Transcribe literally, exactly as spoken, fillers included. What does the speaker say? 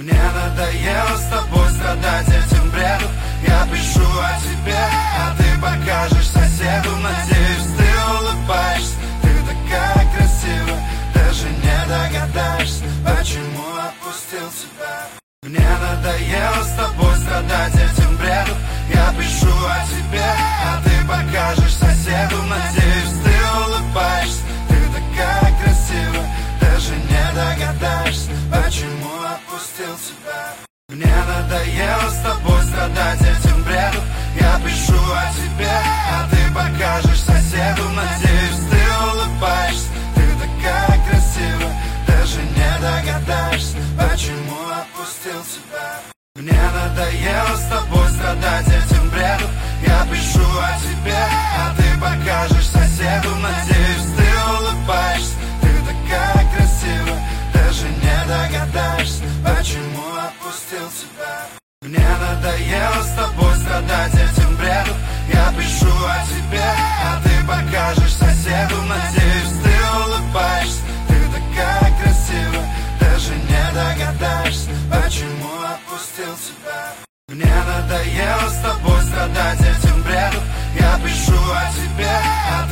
Мне надоело с тобой страдать этим бредом. Я пишу о тебе, а ты покажешь соседу. Надеюсь, ты улыбаешься, ты такая красивая. Даже не догадаешься, почему отпустил тебя. Мне надоело с тобой страдать этим бредом. Я пишу о тебе, а ты покажешь соседу. Надеюсь, ты улыбаешься, ты такая красивая. Даже не догадаешься, почему отпустил тебя. Мне надоело с тобой страдать этим бредом. Я пишу о тебе, а ты покажешь соседу. Надеюсь, ты улыбаешься, ты такая красивая. Даже не догадаешься, почему отпустил тебя. Мне надоело с тобой страдать этим бредом. Я пишу о тебе, а ты покажешь соседу. Надеюсь, ты улыбаешься, ты такая красивая. Даже не догадаешься, почему отпустил тебя. Мне надоело с тобой страдать этим бредом. Я пишу о тебе, а ты покажешь соседу. Надеюсь, ты улыбаешься, ты такая красивая. Даже не догадаешься, почему отпустил тебя. Мне надоело с тобой страдать этим бредом. Я пишу о тебе, а ты